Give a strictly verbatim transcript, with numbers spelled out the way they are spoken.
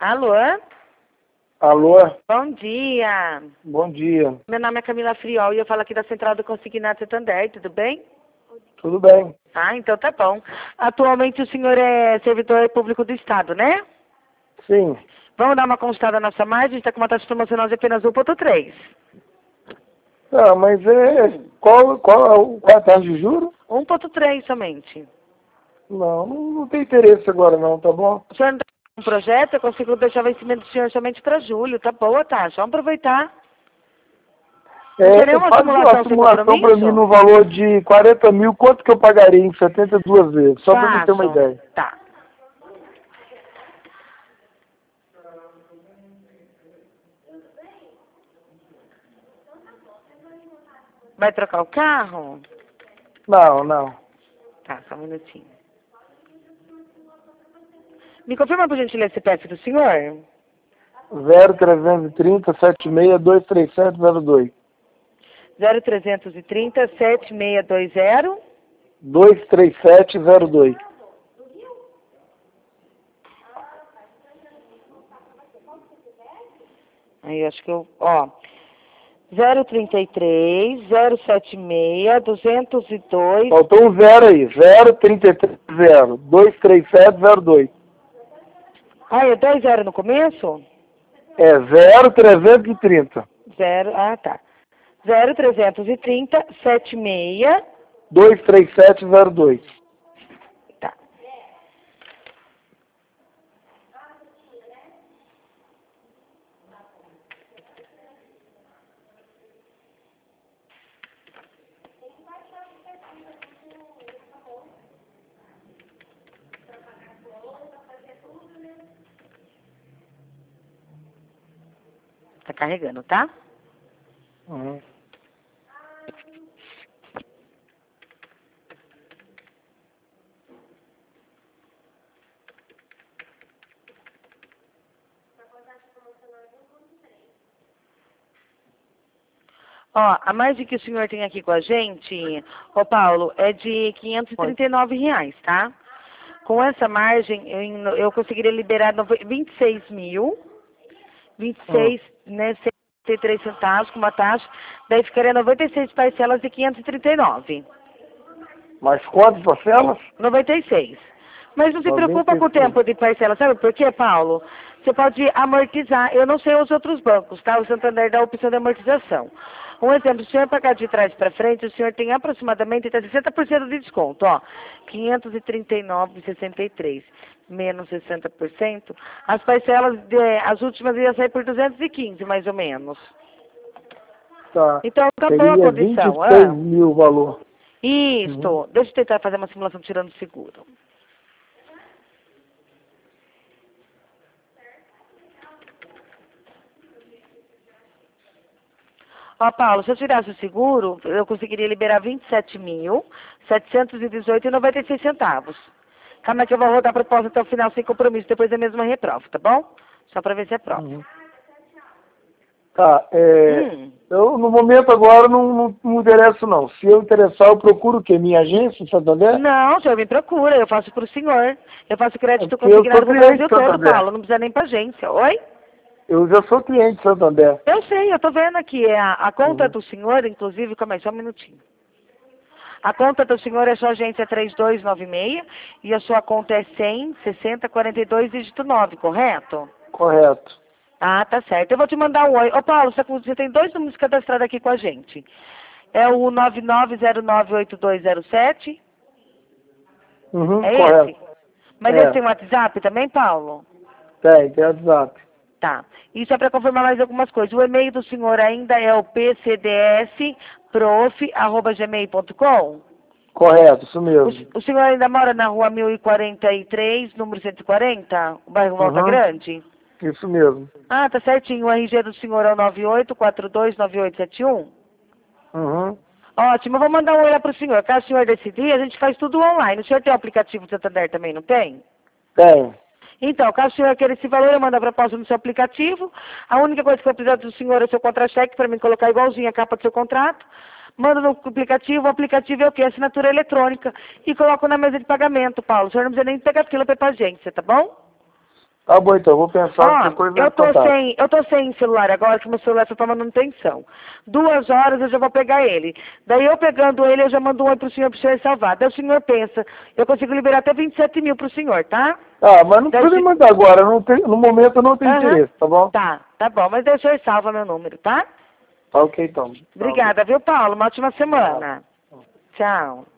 Alô? Alô? Bom dia. Bom dia. Meu nome é Camila Friol e eu falo aqui da Central do Consignado Santander, tudo bem? Tudo bem? Ah, então tá bom. Atualmente o senhor é servidor público do Estado, né? Sim. Vamos dar uma consultada na nossa margem, está com uma taxa promocional de apenas um vírgula três. Ah, mas é... Qual, qual, qual é a taxa de juros? um vírgula três somente. Não, não, não tem interesse agora não, tá bom? O senhor não tem um projeto, eu consigo deixar o vencimento do senhor somente para julho, tá boa a taxa, vamos aproveitar. Não tem É, nenhuma faz simulação uma sem simulação para compromisso? mim no valor de quarenta mil, quanto que eu pagaria em setenta e duas vezes? Só para mim ter uma Faço. ideia. Tá. Vai trocar o carro? Não, não. Tá, só um minutinho. Me confirma, por gentileza, esse C P F do senhor? zero trezentos e trinta, setenta e seis, dois três sete zero dois. zero trezentos e trinta, sete seis dois zero. dois três sete zero dois. Aí, acho que eu, ó, zero trinta e três, zero setenta e seis, duzentos e dois. Faltou um zero aí. zero trinta e três zero, dois três sete zero dois. Ah, é dois zero no começo? É zero trezentos e trinta. Zero, ah, tá. zero trezentos e trinta, setenta e seis. dois três sete zero dois. Tá. Tá carregando, tá? Uhum. Ó, a margem que o senhor tem aqui com a gente, ô Paulo, é de quinhentos e trinta e nove reais, tá? Com essa margem, eu, eu conseguiria liberar nove- vinte e seis mil, vinte e seis, né, setenta e três centavos com uma taxa, daí ficaria noventa e seis parcelas de quinhentos e trinta e nove. Mas quantas parcelas? noventa e seis. Mas não se preocupa com o noventa e seis. tempo de parcela, sabe por quê, Paulo? Você pode amortizar. Eu não sei os outros bancos, tá? O Santander dá a opção de amortização. Um exemplo, se o senhor pagar de trás para frente, o senhor tem aproximadamente até sessenta por cento de desconto, ó. quinhentos e trinta e nove vírgula sessenta e três menos sessenta por cento. As parcelas, de, as últimas iam sair por duzentos e quinze, mais ou menos. Tá. Então, tá boa a Seria vinte condição, e seis ah. mil o valor. Isto. Uhum. Deixa eu tentar fazer uma simulação tirando o seguro. Ó, Paulo, se eu tirasse o seguro, eu conseguiria liberar vinte e sete mil, setecentos e dezoito reais e noventa e seis centavos. Calma que eu vou rodar a proposta até o final sem compromisso, depois é mesmo a reprova, tá bom? Só para ver se é prova. Uhum. Tá, é, Hum. eu no momento agora não, não, não interesso não. Se eu interessar, eu procuro o quê? Minha agência, Santander? Não, o senhor me procura, eu faço pro senhor. Eu faço É crédito porque eu sou consignado pro cliente Brasil de todo, Santander. Paulo, não precisa nem pra agência. Oi? Eu já sou cliente de Santander. Eu sei, eu tô vendo aqui, a, a conta Uhum. do senhor, inclusive, calma aí, só um minutinho. A conta do senhor é sua agência três dois nove seis e a sua conta é cem, sessenta, quarenta e dois, dígito nove, correto? Correto. Ah, tá certo. Eu vou te mandar um oi. Ô, Paulo, você você tem dois números cadastrados aqui com a gente. É o nove nove zero nove oito dois zero sete. Uhum, É correto. esse? Mas esse É, tem WhatsApp também, Paulo? tem, tem WhatsApp. Tá. Isso é para confirmar mais algumas coisas. O e-mail do senhor ainda é o p c d s prof arroba gmail ponto com? Correto, isso O, mesmo. o senhor ainda mora na rua mil e quarenta e três, número cento e quarenta, o bairro Volta Uhum, Grande? isso mesmo. Ah, tá certinho. O R G do senhor é o nove oito quatro dois nove oito sete um? Uhum. Ótimo, eu vou mandar um oi lá pro senhor. Caso o senhor decidir, a gente faz tudo online. O senhor tem o aplicativo do Santander também, não tem? Tem. Então, caso o senhor queira esse valor, eu mando a proposta no seu aplicativo. A única coisa que eu preciso do senhor é o seu contra-cheque para mim colocar igualzinho a capa do seu contrato. Mando no aplicativo, o aplicativo é o quê? Assinatura eletrônica. E coloco na mesa de pagamento, Paulo. O senhor não precisa nem pegar fila para ir pra agência, tá bom? Tá bom, então, eu vou pensar Ó, qualquer coisa eu tô contato. sem, eu tô sem celular agora, que meu celular só tá manutenção. Duas horas eu já vou pegar ele. Daí eu pegando ele, eu já mando um oi pro senhor, pro senhor salvar. Daí o senhor pensa, eu consigo liberar até vinte e sete mil pro senhor, tá? Ah, mas não Daí precisa me se- mandar agora, não tem, no momento eu não tenho Aham. interesse, tá bom? Tá, tá bom, mas daí o senhor salva meu número, tá? Tá ok, então. Tá, ok. Obrigada, viu, Paulo? Uma ótima semana. Tchau.